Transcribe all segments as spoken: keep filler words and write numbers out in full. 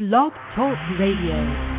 Blog Talk Radio.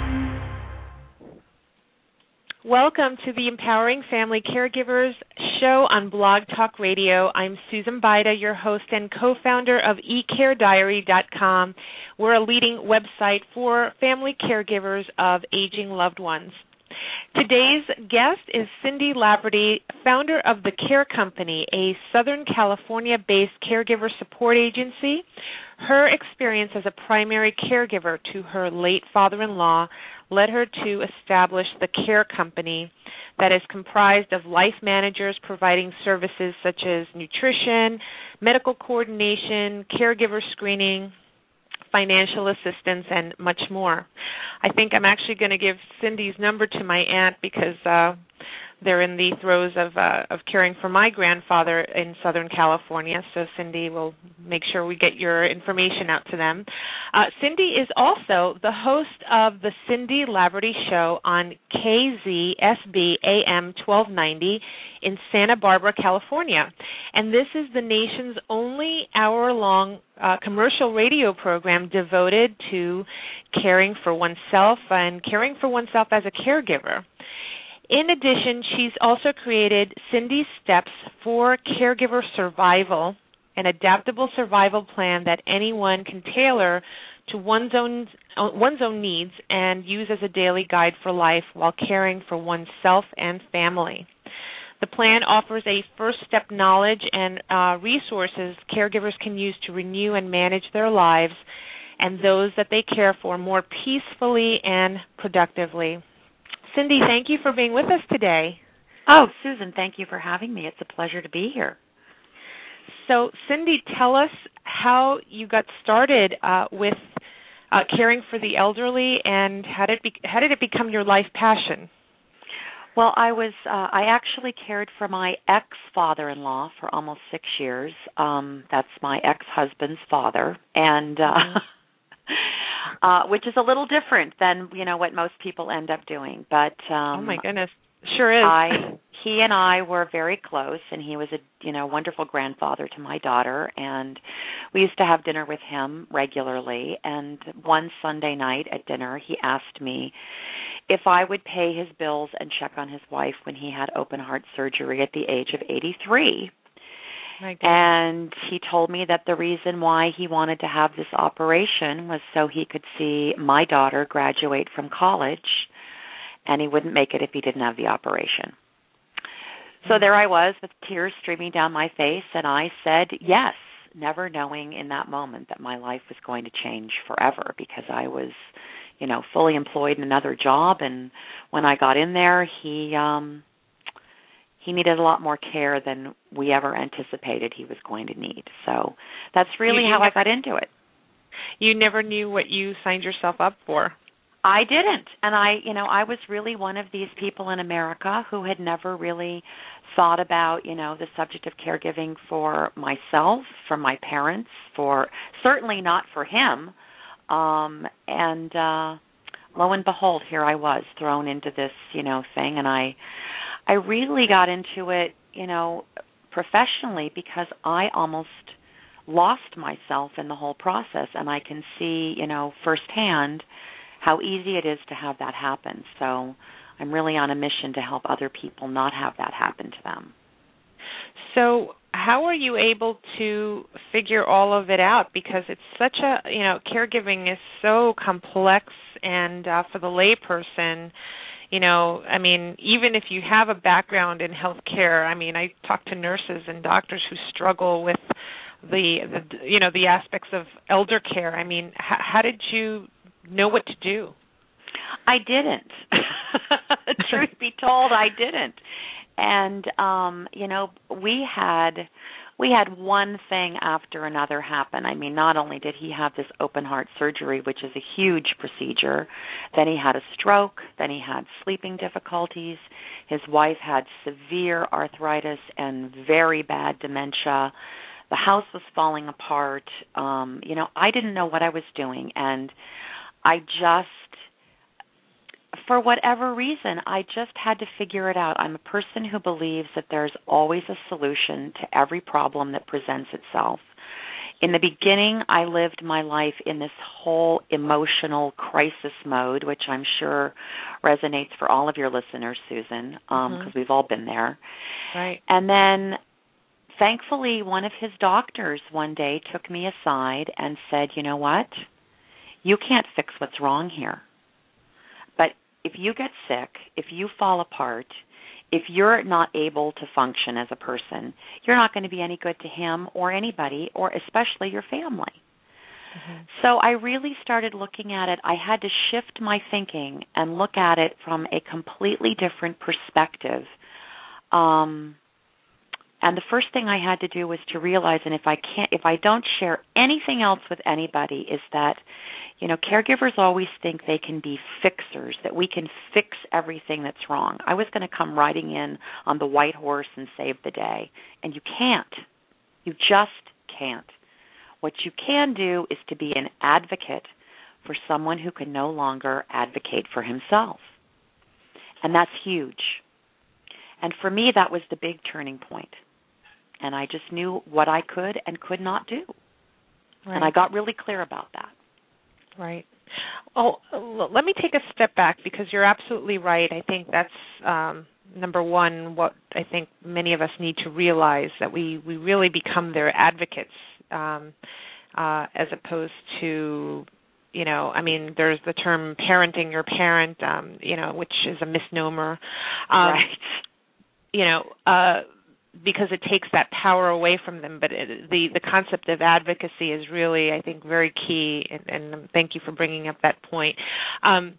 Welcome to the Empowering Family Caregivers show on Blog Talk Radio. I'm Susan Bida, your host and co-founder of e care diary dot com. We're a leading website for family caregivers of aging loved ones. Today's guest is Cindy Laverty, founder of The Care Company, a Southern California-based caregiver support agency. Her experience as a primary caregiver to her late father-in-law led her to establish The Care Company, that is comprised of life managers providing services such as nutrition, medical coordination, caregiver screening, financial assistance, and much more. I think I'm actually going to give Cindy's number to my aunt because uh, they're in the throes of uh, of caring for my grandfather in Southern California, so Cindy will make sure we get your information out to them. Uh, Cindy is also the host of the Cindy Laverty Show on K Z S B A M twelve ninety in Santa Barbara, California. And this is the nation's only hour-long uh, commercial radio program devoted to caring for oneself and caring for oneself as a caregiver. In addition, she's also created Cindy's Steps for Caregiver Survival, an adaptable survival plan that anyone can tailor to one's own, one's own needs and use as a daily guide for life while caring for oneself and family. The plan offers a first-step knowledge and uh, resources caregivers can use to renew and manage their lives and those that they care for more peacefully and productively. Cindy, thank you for being with us today. Oh, Susan, thank you for having me. It's a pleasure to be here. So, Cindy, tell us how you got started uh, with uh, caring for the elderly, and how did, it be- how did it become your life passion? Well, I was uh, I actually cared for my ex-father-in-law for almost six years. Um, that's my ex-husband's father, and uh, mm-hmm. uh, which is a little different than you know what most people end up doing. But um, oh my goodness, sure is. I he and I were very close, and he was a you know wonderful grandfather to my daughter, and we used to have dinner with him regularly. And one Sunday night at dinner, he asked me if I would pay his bills and check on his wife when he had open heart surgery at the age of eighty-three. And he told me that the reason why he wanted to have this operation was so he could see my daughter graduate from college, and he wouldn't make it if he didn't have the operation. So there I was with tears streaming down my face, and I said yes, never knowing in that moment that my life was going to change forever because I was you know, fully employed in another job, and when I got in there, he um, he needed a lot more care than we ever anticipated he was going to need. So that's really how I got into it. You never knew what you signed yourself up for. I didn't, and I, you know, I was really one of these people in America who had never really thought about, you know, the subject of caregiving for myself, for my parents, for certainly not for him. Um, and uh, lo and behold, here I was thrown into this, you know, thing, and I, I really got into it, you know, professionally because I almost lost myself in the whole process, and I can see, you know, firsthand how easy it is to have that happen. So I'm really on a mission to help other people not have that happen to them. So how are you able to figure all of it out? Because it's such a, you know, caregiving is so complex, and uh, for the layperson, you know, I mean, even if you have a background in healthcare, I mean, I talk to nurses and doctors who struggle with the, the you know, the aspects of elder care. I mean, h- how did you know what to do? I didn't. Truth be told, I didn't. And um, you know, we had we had one thing after another happen. I mean, not only did he have this open heart surgery, which is a huge procedure, then he had a stroke, then he had sleeping difficulties. His wife had severe arthritis and very bad dementia. The house was falling apart. Um, you know, I didn't know what I was doing, and I just for whatever reason, I just had to figure it out. I'm a person who believes that there's always a solution to every problem that presents itself. in the beginning, I lived my life in this whole emotional crisis mode, which I'm sure resonates for all of your listeners, Susan, because um, mm-hmm. we've all been there. Right. And then, thankfully, one of his doctors one day took me aside and said, you know what? You can't fix what's wrong here. But if you get sick, if you fall apart, if you're not able to function as a person, you're not going to be any good to him or anybody, or especially your family. Mm-hmm. So I really started looking at it. I had to shift my thinking and look at it from a completely different perspective. Um, and the first thing I had to do was to realize, and if I can't, if I don't share anything else with anybody, is that, you know, caregivers always think they can be fixers, that we can fix everything that's wrong. I was going to come riding in on the white horse and save the day, and you can't. You just can't. What you can do is to be an advocate for someone who can no longer advocate for himself, and that's huge. And for me, that was the big turning point. And I just knew what I could and could not do. Right. And I got really clear about that. Right. Oh, let me take a step back, because you're absolutely right. I think that's, um, number one, what I think many of us need to realize, that we, we really become their advocates, um, uh, as opposed to, you know, I mean, there's the term parenting your parent, um, you know, which is a misnomer. Um, right. You know, uh, because it takes that power away from them. But it, the, the concept of advocacy is really, I think, very key, and, and thank you for bringing up that point. Um,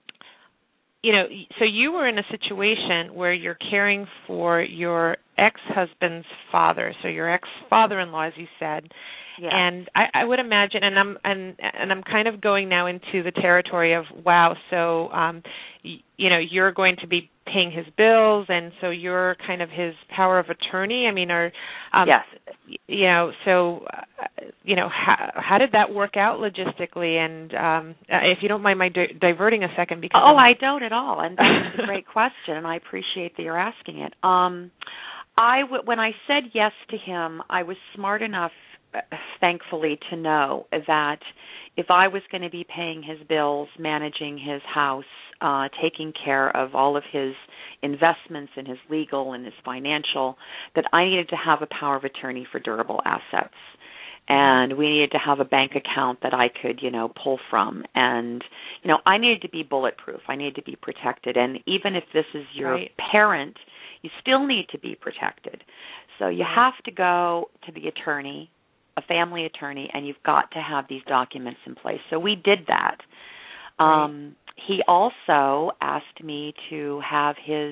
you know, so you were in a situation where you're caring for your ex-husband's father, so your ex-father-in-law, as you said. Yeah. And I, I would imagine, and I'm and and I'm kind of going now into the territory of, wow, so um, y- you know, you're going to be paying his bills, and so you're kind of his power of attorney. I mean, or um, yes, you know, so uh, you know, how, how did that work out logistically? And um, if you don't mind my di- diverting a second, because oh, I'm... I don't at all, and that's a great question, and I appreciate that you're asking it. Um, I w- when I said yes to him, I was smart enough, thankfully, to know that if I was going to be paying his bills, managing his house, uh, taking care of all of his investments and his legal and his financial, that I needed to have a power of attorney for durable assets. And we needed to have a bank account that I could, you know, pull from. And, you know, I needed to be bulletproof. I needed to be protected. And even if this is your right. parent, you still need to be protected. So you right. have to go to the attorney, a family attorney, and you've got to have these documents in place. So we did that. Right. Um, he also asked me to have his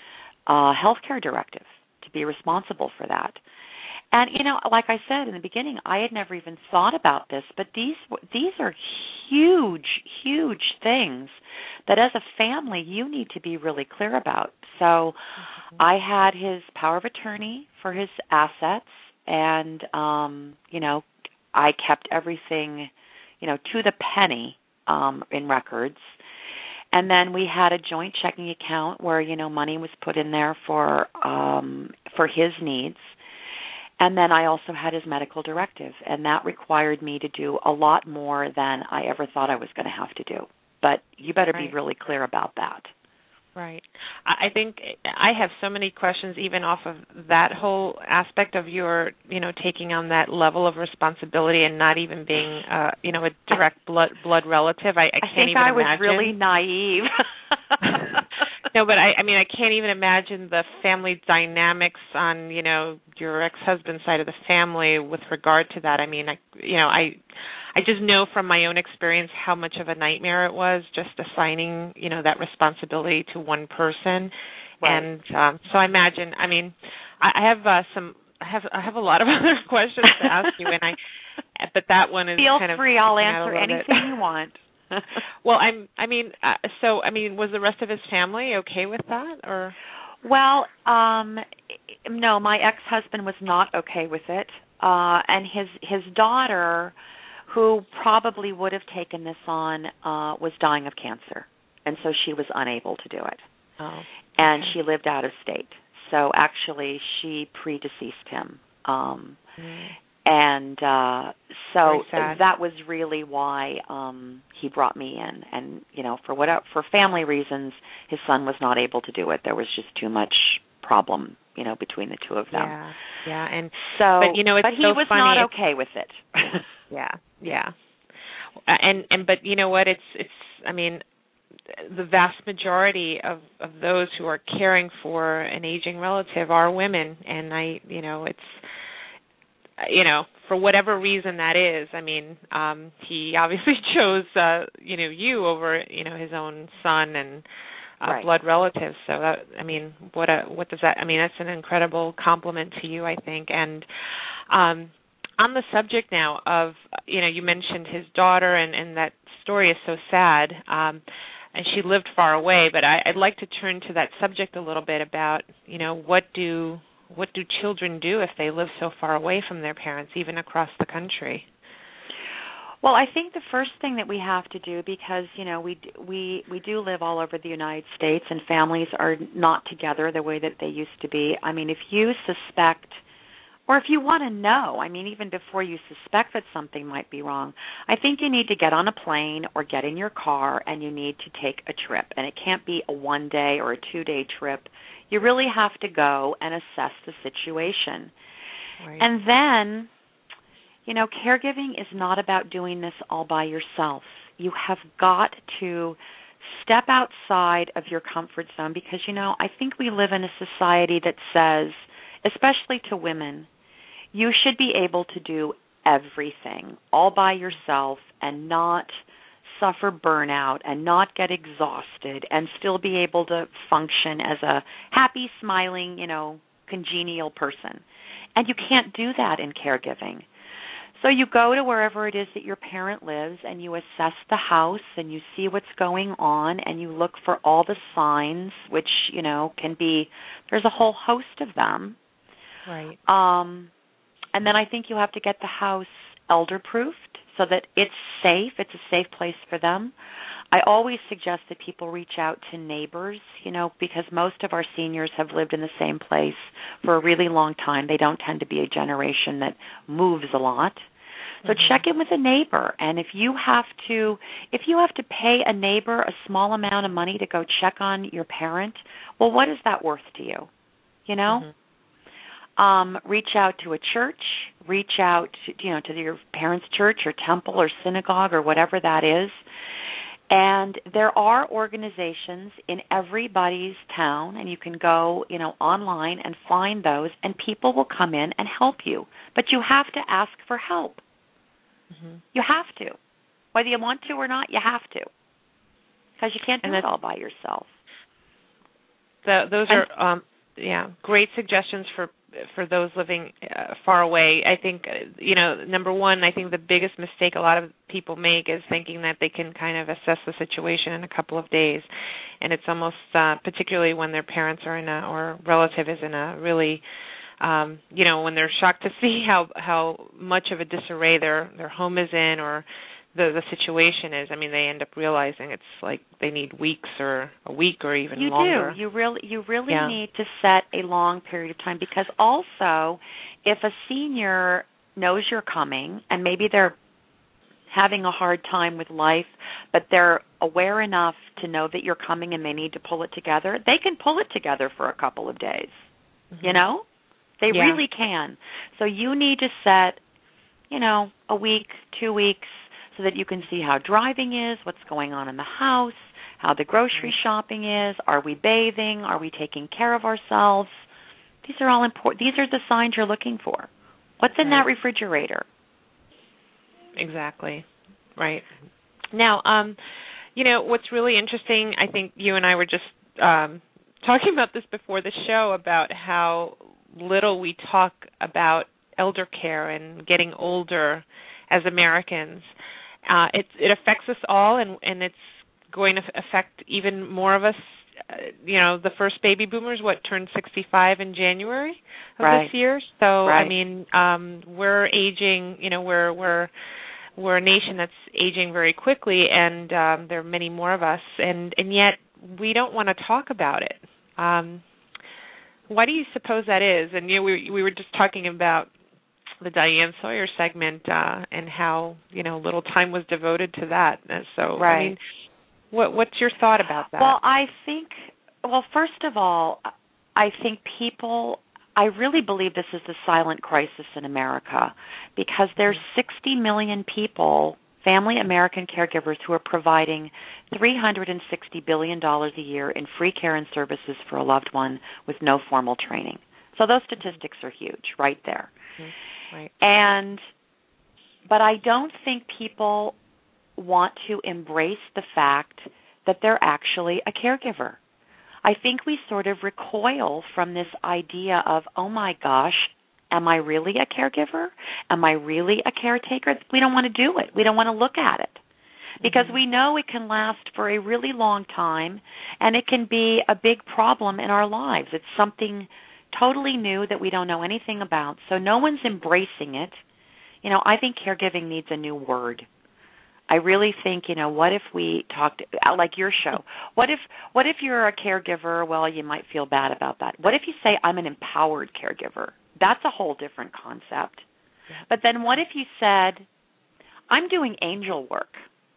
uh, health care directive, to be responsible for that. And, you know, like I said in the beginning, I had never even thought about this, but these these are huge, huge things that as a family you need to be really clear about. So mm-hmm. I had his power of attorney for his assets, and, um, you know, I kept everything, you know, to the penny um, in records. And then we had a joint checking account where, you know, money was put in there for um, for his needs. And then I also had his medical directive, and that required me to do a lot more than I ever thought I was going to have to do. But you better right. be really clear about that. Right. I think I have so many questions even off of that whole aspect of your, you know, taking on that level of responsibility and not even being, uh, you know, a direct blood blood relative. I, I can't I think even I imagine. was really naive. No, but I, I mean, I can't even imagine the family dynamics on, you know, your ex-husband's side of the family with regard to that. I mean, I, you know, I, I just know from my own experience how much of a nightmare it was just assigning, you know, that responsibility to one person. Right. And um, so I imagine, I mean, I, I have uh, some, I have, I have a lot of other questions to ask you, and I, but that one is Feel kind of free. I'll answer anything bit. you want. Well, I'm. I mean, uh, so I mean, was the rest of his family okay with that, or? Well, um, no, my ex-husband was not okay with it, uh, and his his daughter, who probably would have taken this on, uh, was dying of cancer, and so she was unable to do it. Oh. Okay. And she lived out of state, so actually she predeceased him. Um, mm. And uh, so that was really why um, he brought me in. And, you know, for what for family reasons, his son was not able to do it. There was just too much problem, you know, between the two of them. Yeah, yeah. And so, but, you know, it's but he so was funny. not okay with it. yeah, yeah. Uh, and, and but you know what? It's, it's I mean, the vast majority of, of those who are caring for an aging relative are women. And I, you know, it's, you know, for whatever reason that is, I mean, um, he obviously chose, uh, you know, you over, you know, his own son and uh, right. blood relatives. So, that, I mean, what a, what does that, I mean, that's an incredible compliment to you, I think. And um, on the subject now of, you know, you mentioned his daughter, and, and that story is so sad, um, and she lived far away, but I, I'd like to turn to that subject a little bit about, you know, what do What do children do if they live so far away from their parents, even across the country? Well, I think the first thing that we have to do, because, you know, we we we do live all over the United States, and families are not together the way that they used to be. I mean, if you suspect, or if you want to know, I mean, even before you suspect that something might be wrong, I think you need to get on a plane or get in your car, and you need to take a trip. And it can't be a one-day or a two-day trip. You really have to go and assess the situation. Right. And then, you know, caregiving is not about doing this all by yourself. You have got to step outside of your comfort zone because, you know, I think we live in a society that says, especially to women, you should be able to do everything all by yourself and not suffer burnout and not get exhausted and still be able to function as a happy, smiling, you know, congenial person. And you can't do that in caregiving. So you go to wherever it is that your parent lives and you assess the house and you see what's going on and you look for all the signs, which, you know, can be, there's a whole host of them. Right. Um, and then I think you have to get the house elder-proofed, so that it's safe, it's a safe place for them. I always suggest that people reach out to neighbors, you know, because most of our seniors have lived in the same place for a really long time. They don't tend to be a generation that moves a lot. So mm-hmm. check in with a neighbor, and if you have to if you have to pay a neighbor a small amount of money to go check on your parent, well, what is that worth to you? You know? Mm-hmm. Um, reach out to a church, reach out to, you know, to your parents' church or temple or synagogue or whatever that is. And there are organizations in everybody's town, and you can go, you know, online and find those, and people will come in and help you. But you have to ask for help. Mm-hmm. You have to. Whether you want to or not, you have to. Because you can't do it all by yourself. The, those and, are, um, yeah, great suggestions for for those living uh, far away. I think, uh, you know, number one, I think the biggest mistake a lot of people make is thinking that they can kind of assess the situation in a couple of days. And it's almost, uh, particularly when their parents are in a, or relative is in a really, um, you know, when they're shocked to see how, how much of a disarray their, their home is in or the the situation is. I mean, they end up realizing it's like they need weeks or a week or even you longer. You do. You really, you really yeah. need to set a long period of time, because also if a senior knows you're coming and maybe they're having a hard time with life, but they're aware enough to know that you're coming and they need to pull it together, they can pull it together for a couple of days. Mm-hmm. You know? They yeah. really can. So you need to set, you know, a week, two weeks, so that you can see how driving is, what's going on in the house, how the grocery shopping is, are we bathing, are we taking care of ourselves. These are all important. These are the signs you're looking for. What's in right. that refrigerator? Exactly. Right. Now, um, you know, what's really interesting, I think you and I were just um, talking about this before the show, about how little we talk about elder care and getting older as Americans. Uh, it, it affects us all, and, and it's going to affect even more of us. Uh, you know, the first baby boomers, what, turned sixty-five in January of right. this year. So, right. I mean, um, we're aging. You know, we're we're we're a nation that's aging very quickly, and um, there are many more of us, and and yet we don't want to talk about it. Um, why do you suppose that is? And you know, we we were just talking about the Diane Sawyer segment uh, and how, you know, little time was devoted to that. And so, right. I mean, what what's your thought about that? Well, I think, well, first of all, I think people, I really believe this is the silent crisis in America because there's sixty million people, family American caregivers, who are providing three hundred sixty billion dollars a year in free care and services for a loved one with no formal training. So those statistics are huge right there. Mm-hmm. Right. And, but I don't think people want to embrace the fact that they're actually a caregiver. I think we sort of recoil from this idea of, oh my gosh, am I really a caregiver? Am I really a caretaker? We don't want to do it. We don't want to look at it because mm-hmm. we know it can last for a really long time and it can be a big problem in our lives. It's something totally new that we don't know anything about. So no one's embracing it. You know, I think caregiving needs a new word. I really think, you know, what if we talked, like your show, what if what if you're a caregiver? Well, you might feel bad about that. What if you say, I'm an empowered caregiver? That's a whole different concept. But then what if you said, I'm doing angel work?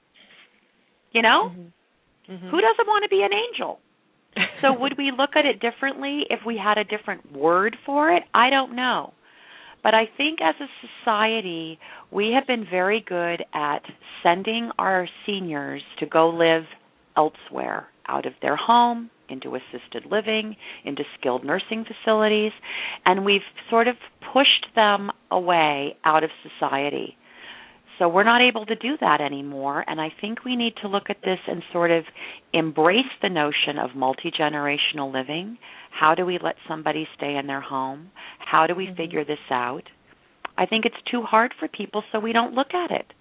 You know? Mm-hmm. Mm-hmm. Who doesn't want to be an angel? So would we look at it differently if we had a different word for it? I don't know. But I think as a society, we have been very good at sending our seniors to go live elsewhere, out of their home, into assisted living, into skilled nursing facilities, and we've sort of pushed them away out of society. So we're not able to do that anymore, and I think we need to look at this and sort of embrace the notion of multi-generational living. How do we let somebody stay in their home? How do we mm-hmm. figure this out? I think it's too hard for people, so we don't look at it.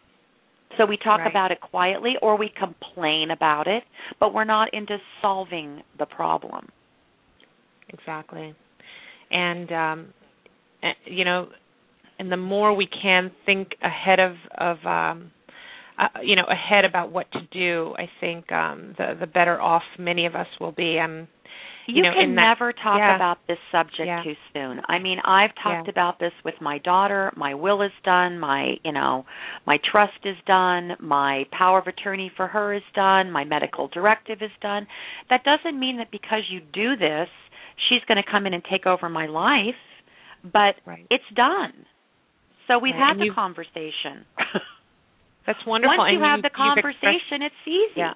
So we talk right. about it quietly or we complain about it, but we're not into solving the problem. Exactly. And, um, you know, and the more we can think ahead of, of um, uh, you know, ahead about what to do, I think um, the the better off many of us will be. Um, you, you know, can in that, never talk yeah. about this subject yeah. too soon. I mean, I've talked yeah. about this with my daughter. My will is done. My, you know, my trust is done. My power of attorney for her is done. My medical directive is done. That doesn't mean that because you do this, she's going to come in and take over my life, but right. it's done. So we've right. had and the conversation. That's wonderful. Once you and have you, the conversation, it's easy. Yeah.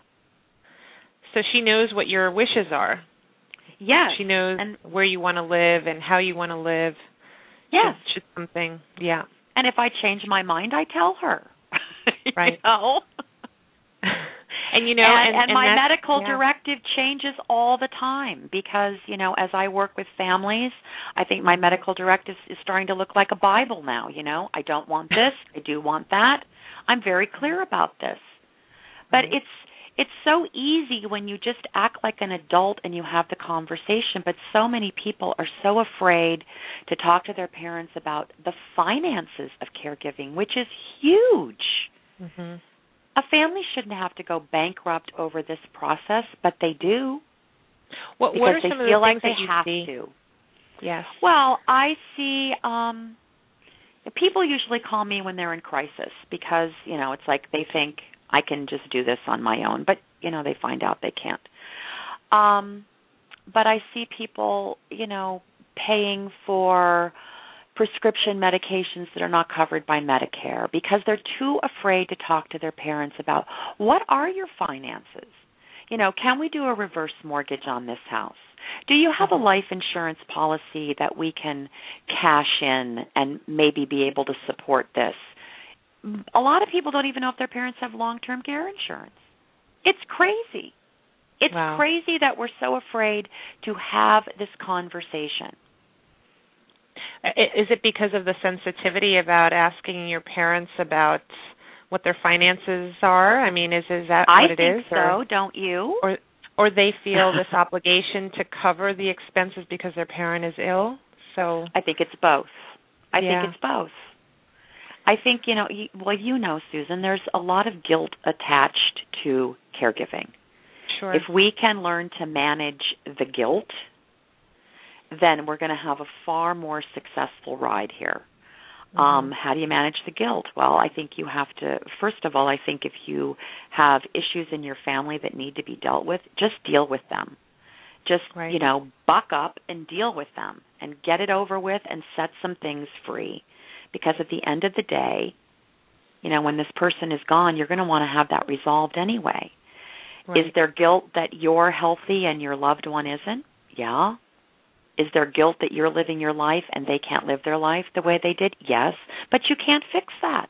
So she knows what your wishes are. Yes. She knows and, where you want to live and how you want to live. Yes. It's just something, yeah. And if I change my mind, I tell her. Right. You know? And, you know, and, and, and, and my medical yeah. directive changes all the time because, you know, as I work with families, I think my medical directive is starting to look like a Bible now, you know. I don't want this. I do want that. I'm very clear about this. But right. it's it's so easy when you just act like an adult and you have the conversation, but so many people are so afraid to talk to their parents about the finances of caregiving, which is huge. Mm-hmm. A family shouldn't have to go bankrupt over this process, but they do. What, because what are they some of feel the like things they that you have see? to. Yes. Well, I see um, people usually call me when they're in crisis because, you know, it's like they think I can just do this on my own, but, you know, they find out they can't. Um, but I see people, you know, paying for prescription medications that are not covered by Medicare because they're too afraid to talk to their parents about what are your finances? You know, can we do a reverse mortgage on this house? Do you have a life insurance policy that we can cash in and maybe be able to support this? A lot of people don't even know if their parents have long-term care insurance. It's crazy. It's wow. crazy that we're so afraid to have this conversation. Is it because of the sensitivity about asking your parents about what their finances are? I mean, is is that I what it is? I think so, or, don't you? Or or they feel this obligation to cover the expenses because their parent is ill? So I think it's both. I yeah. think it's both. I think, you know, well, you know, Susan, there's a lot of guilt attached to caregiving. Sure. If we can learn to manage the guilt, then we're going to have a far more successful ride here. Mm-hmm. Um, how do you manage the guilt? Well, I think you have to, first of all, I think if you have issues in your family that need to be dealt with, just deal with them. Just, right. you know, buck up and deal with them and get it over with and set some things free. Because at the end of the day, you know, when this person is gone, you're going to want to have that resolved anyway. Right. Is there guilt that you're healthy and your loved one isn't? Yeah. Is there guilt that you're living your life and they can't live their life the way they did? Yes. But you can't fix that.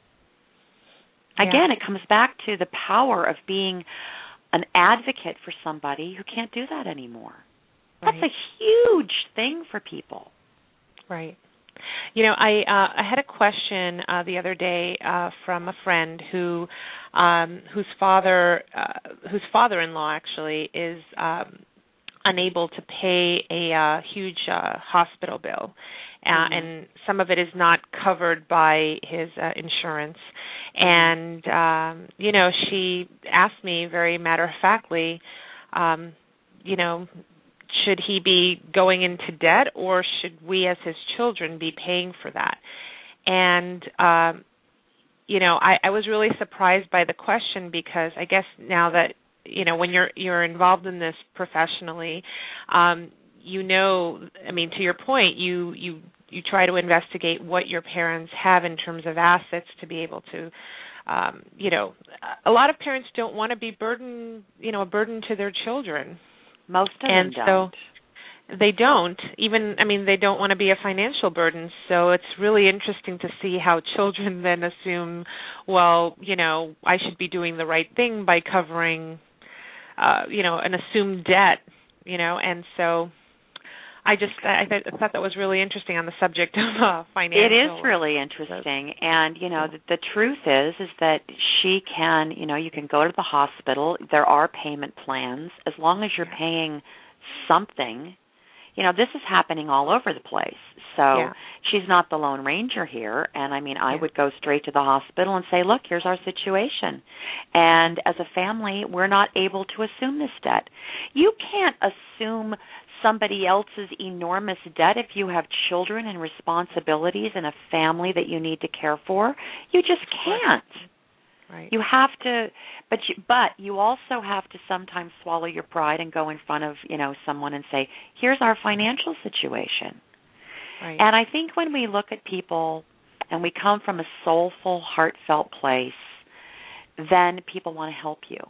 Yeah. Again, it comes back to the power of being an advocate for somebody who can't do that anymore. Right. That's a huge thing for people. Right. You know, I uh, I had a question uh, the other day uh, from a friend who um, whose father uh, whose father-in-law actually is um, unable to pay a uh, huge uh, hospital bill, uh, mm-hmm. and some of it is not covered by his uh, insurance. And um, you know, she asked me very matter-of-factly, um, you know, should he be going into debt, or should we as his children be paying for that? And, um, you know, I, I was really surprised by the question, because I guess now that, you know, when you're you're involved in this professionally, um, you know, I mean, to your point, you, you, you try to investigate what your parents have in terms of assets to be able to, um, you know, a lot of parents don't want to be burden, you know, a burden to their children. Most of and them don't. So they don't. Even, I mean, they don't want to be a financial burden. So it's really interesting to see how children then assume, well, you know, I should be doing the right thing by covering, uh, you know, an assumed debt, you know. And so I just, I, th- I thought that was really interesting on the subject of uh, financial. It is really interesting. And, you know, the, the truth is, is that she can, you know, you can go to the hospital. There are payment plans. As long as you're paying something, you know, this is happening all over the place. So yeah. she's not the Lone Ranger here. And, I mean, I yeah. would go straight to the hospital and say, look, here's our situation. And as a family, we're not able to assume this debt. You can't assume somebody else's enormous debt if you have children and responsibilities and a family that you need to care for. You just can't. Right. You have to, but you, but you also have to sometimes swallow your pride and go in front of, you know, someone and say, here's our financial situation. Right. And I think when we look at people and we come from a soulful, heartfelt place, then people want to help you.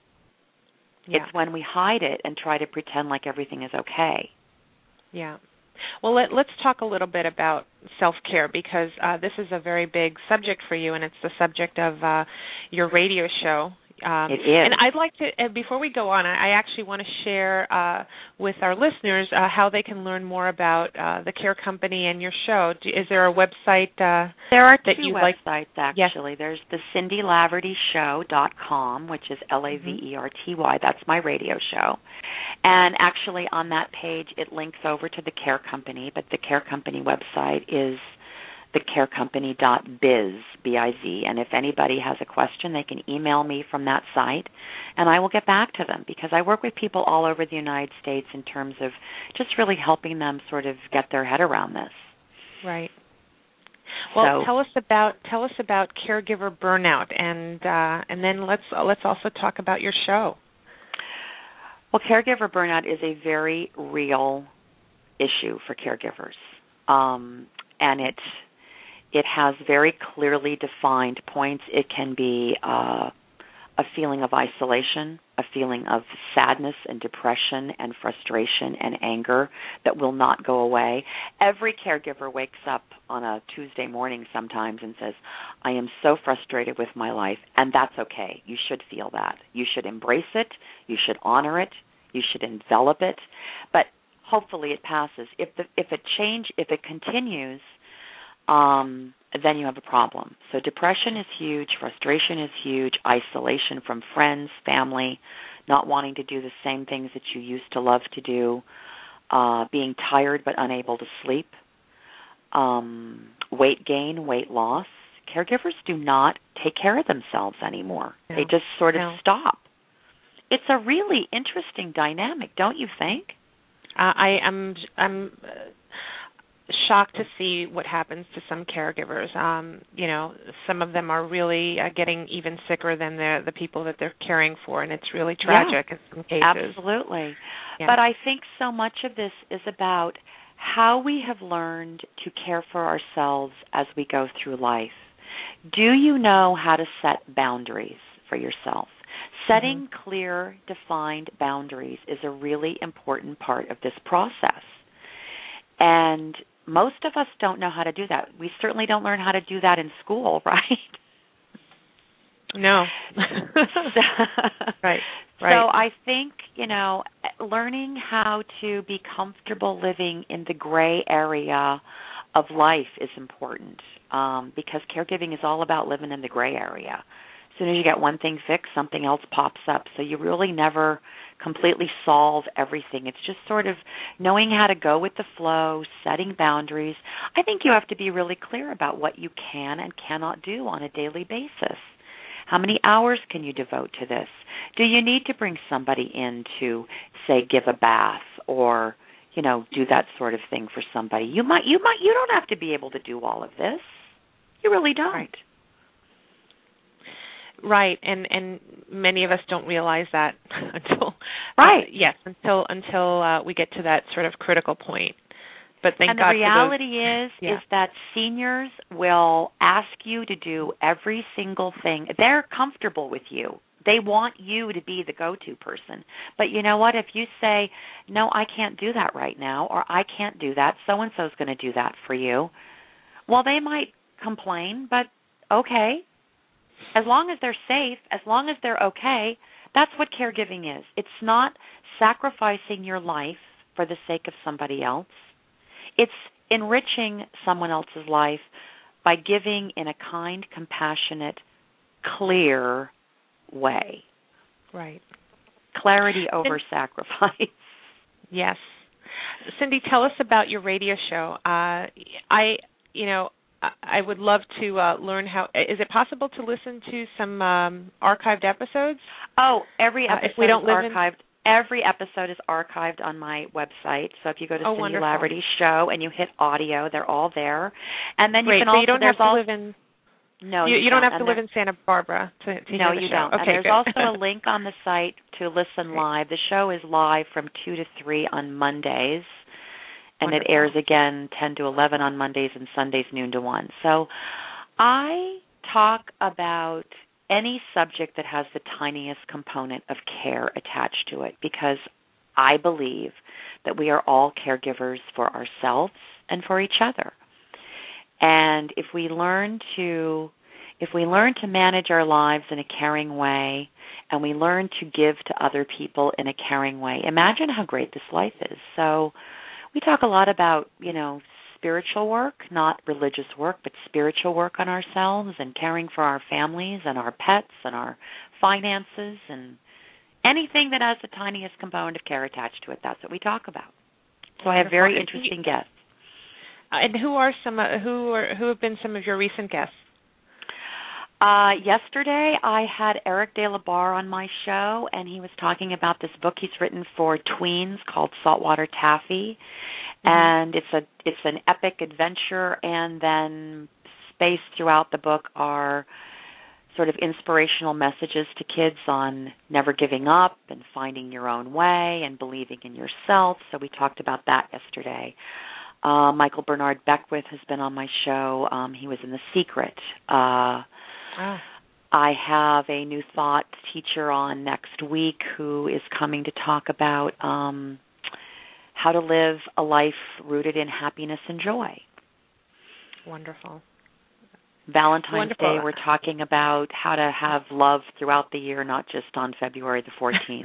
Yeah. It's when we hide it and try to pretend like everything is okay. Yeah. Well, let, let's talk a little bit about self-care, because uh, this is a very big subject for you, and it's the subject of uh, your radio show. Um, it is. And I'd like to, uh, before we go on, I actually want to share uh, with our listeners uh, how they can learn more about uh, the Care Company and your show. Do, is there a website uh, there are that two you websites, like? actually. Yes. There's the Cindy Laverty Show dot com, which is L A V E R T Y. That's my radio show. And actually on that page it links over to the Care Company, but the Care Company website is the care company dot biz, B I Z. And if anybody has a question, they can email me from that site, and I will get back to them, because I work with people all over the United States in terms of just really helping them sort of get their head around this. Right. Well, so, tell us about tell us about caregiver burnout, and uh, and then let's let's also talk about your show. Well, caregiver burnout is a very real issue for caregivers, um, and it it has very clearly defined points. It can be uh, a feeling of isolation, a feeling of sadness and depression and frustration and anger that will not go away. Every caregiver wakes up on a Tuesday morning sometimes and says, I am so frustrated with my life, and that's okay. You should feel that. You should embrace it. You should honor it. You should envelop it. But hopefully it passes. If the, if it change, if it continues, um, then you have a problem. So depression is huge, frustration is huge, isolation from friends, family, not wanting to do the same things that you used to love to do, uh, being tired but unable to sleep, um, weight gain, weight loss. Caregivers do not take care of themselves anymore. No. They just sort of no. stop. It's a really interesting dynamic, don't you think? Uh, I am. I'm. Uh, shocked to see what happens to some caregivers. Um, you know, some of them are really uh, getting even sicker than the the people that they're caring for, and it's really tragic yeah, in some cases. Absolutely. Yeah. But I think so much of this is about how we have learned to care for ourselves as we go through life. Do you know how to set boundaries for yourself? Setting mm-hmm. clear, defined boundaries is a really important part of this process. And most of us don't know how to do that. We certainly don't learn how to do that in school, right? No. so, right. So right. I think, you know, learning how to be comfortable living in the gray area of life is important um, because caregiving is all about living in the gray area. As soon as you get one thing fixed, something else pops up. So you really never completely solve everything. It's just sort of knowing how to go with the flow, setting boundaries. I think you have to be really clear about what you can and cannot do on a daily basis. How many hours can you devote to this? Do you need to bring somebody in to, say, give a bath or, you know, do that sort of thing for somebody? You might, you might, you don't have to be able to do all of this. You really don't. Right. Right, and and many of us don't realize that until right. Uh, yes, until until uh, we get to that sort of critical point. But thank and God the reality for those, is yeah. is that seniors will ask you to do every single thing. They're comfortable with you. They want you to be the go-to person. But you know what? If you say, no, I can't do that right now, or I can't do that, so-and-so's going to do that for you, well, they might complain, but okay. As long as they're safe, as long as they're okay, that's what caregiving is. It's not sacrificing your life for the sake of somebody else. It's enriching someone else's life by giving in a kind, compassionate, clear way. Right. Clarity over and, sacrifice. Yes. Cindy, tell us about your radio show. Uh, I, you know, I would love to uh, learn how. Is it possible to listen to some um, archived episodes? Oh, every episode uh, if we don't is live archived. In... Every episode is archived on my website. So if you go to oh, Cindy wonderful. Laverty's show and you hit audio, they're all there. And then Great. you can so also you don't there's have to also, live in. No, you, you, you don't, don't have to and live in Santa Barbara to, to no, hear the you show. don't. Okay, and there's good. also a link on the site to listen live. The show is live from two to three on Mondays. And Wonderful. It airs again ten to eleven on Mondays and Sundays noon to one. So I talk about any subject that has the tiniest component of care attached to it because I believe that we are all caregivers for ourselves and for each other. And if we learn to if we learn to manage our lives in a caring way and we learn to give to other people in a caring way, imagine how great this life is. So we talk a lot about, you know, spiritual work, not religious work, but spiritual work on ourselves and caring for our families and our pets and our finances and anything that has the tiniest component of care attached to it. That's what we talk about. So I have very interesting guests. And who are some uh, who are who have been some of your recent guests? Uh, yesterday, I had Eric De La Barre on my show, and he was talking about this book he's written for tweens called Saltwater Taffy. Mm-hmm. And it's a it's an epic adventure, and then spaced throughout the book are sort of inspirational messages to kids on never giving up and finding your own way and believing in yourself. So we talked about that yesterday. Uh, Michael Bernard Beckwith has been on my show. Um, he was in The Secret. Uh, oh. I have a New Thought teacher on next week who is coming to talk about um, how to live a life rooted in happiness and joy. Wonderful. Valentine's Wonderful. Day, we're talking about how to have love throughout the year, not just on February the fourteenth.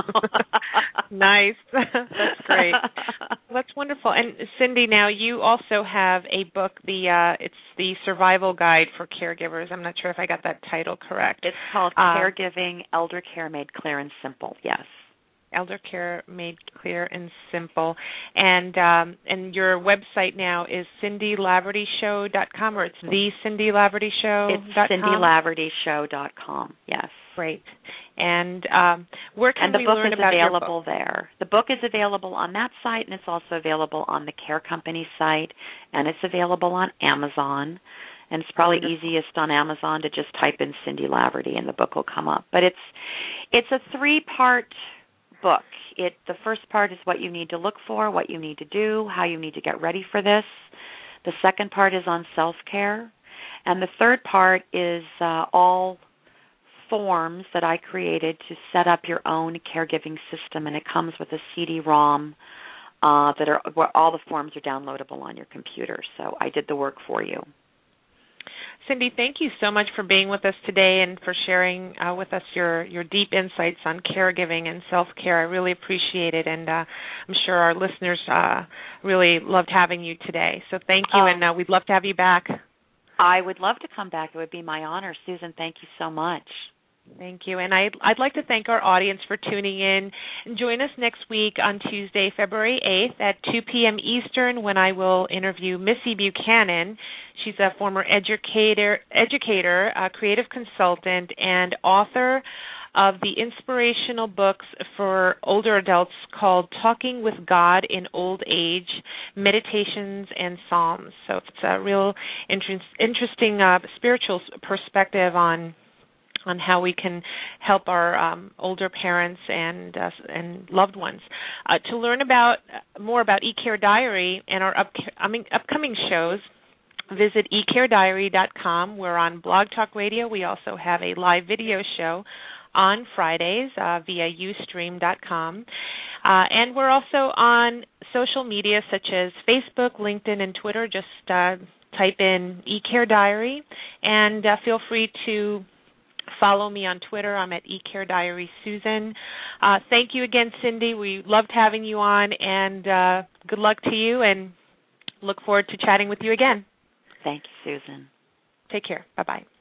Nice. That's great. That's wonderful. And Cindy, now you also have a book, the uh, it's the Survival Guide for Caregivers. I'm not sure if I got that title correct. It's called uh, Caregiving, Elder Care Made Clear and Simple, yes. Elder Care Made Clear and Simple. And um, and your website now is cindy laverty show dot com, or it's the cindy laverty show dot com? It's cindy laverty show dot com, yes. Great. And um, where can and the we book learn is about your available book? there. The book is available on that site, and it's also available on the Care Company site, and it's available on Amazon. And it's probably Wonderful. easiest on Amazon to just type in Cindy Laverty, and the book will come up. But it's it's a three-part book. It the first part is what you need to look for, what you need to do, how you need to get ready for this. The second part is on self-care, and the third part is uh, all forms that I created to set up your own caregiving system, and it comes with a C D ROM uh, that are where all the forms are downloadable on your computer. So I did the work for you. Cindy, thank you so much for being with us today and for sharing uh, with us your, your deep insights on caregiving and self-care. I really appreciate it, and uh, I'm sure our listeners uh, really loved having you today. So thank you, Oh. and uh, we'd love to have you back. I would love to come back. It would be my honor. Susan, thank you so much. Thank you. And I'd, I'd like to thank our audience for tuning in. And join us next week on Tuesday, February eighth at two p.m. Eastern when I will interview Missy Buchanan. She's a former educator, educator, a creative consultant, and author of the inspirational books for older adults called Talking with God in Old Age, Meditations and Psalms. So it's a real interest, interesting uh, spiritual perspective on on how we can help our um, older parents and uh, and loved ones. Uh, to learn about more about eCare Diary and our upcoming upcoming shows, visit e care diary dot com. We're on Blog Talk Radio. We also have a live video show on Fridays uh, via ustream dot com. Uh, and we're also on social media such as Facebook, LinkedIn, and Twitter. Just uh, type in eCare Diary, and uh, feel free to follow me on Twitter. I'm at eCare Diary Susan. Uh, thank you again, Cindy. We loved having you on, and uh, good luck to you, and look forward to chatting with you again. Thank you, Susan. Take care. Bye-bye.